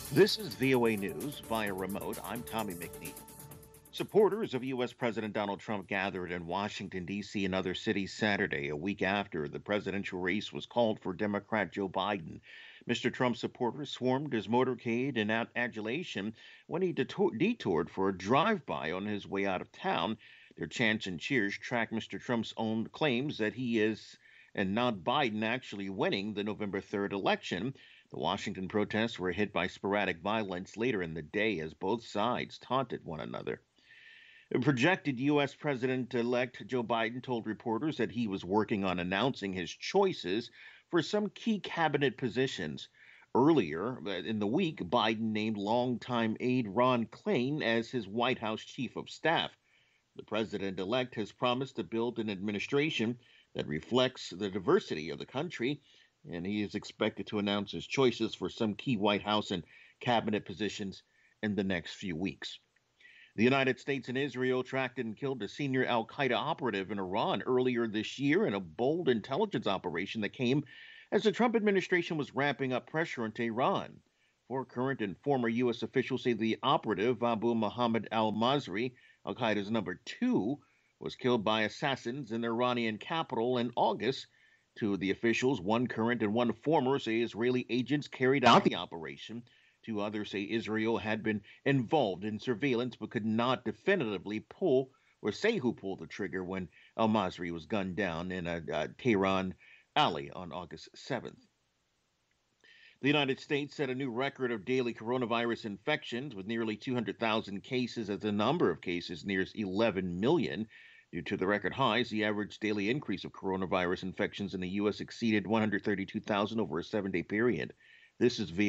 This is VOA News via remote. I'm Tommy McNeil. Supporters of U.S. President Donald Trump gathered in Washington, D.C. and other cities Saturday, a week after the presidential race was called for Democrat Joe Biden. Mr. Trump's supporters swarmed his motorcade in adulation when he detoured for a drive-by on his way out of town. Their chants and cheers track Mr. Trump's own claims that he is and not Biden actually winning the November 3rd election. The Washington protests were hit by sporadic violence later in the day as both sides taunted one another. Projected U.S. President elect Joe Biden told reporters that he was working on announcing his choices for some key cabinet positions. Earlier in the week, Biden named longtime aide Ron Klain as his White House chief of staff. The president elect has promised to build an administration that reflects the diversity of the country, and he is expected to announce his choices for some key White House and cabinet positions in the next few weeks. The United States and Israel tracked and killed a senior Al Qaeda operative in Iran earlier this year in a bold intelligence operation that came as the Trump administration was ramping up pressure on Tehran. Four current and former U.S. officials say the operative, Abu Muhammad al Masri, Al Qaeda's number two, was killed by assassins in the Iranian capital in August. Two of the officials, one current and one former, say Israeli agents carried out the operation. Two others say Israel had been involved in surveillance but could not definitively pull or say who pulled the trigger when Al Masri was gunned down in a Tehran alley on August 7th. The United States set a new record of daily coronavirus infections with nearly 200,000 cases as the number of cases nears 11 million. Due to the record highs, the average daily increase of coronavirus infections in the U.S. exceeded 132,000 over a 7-day period. This is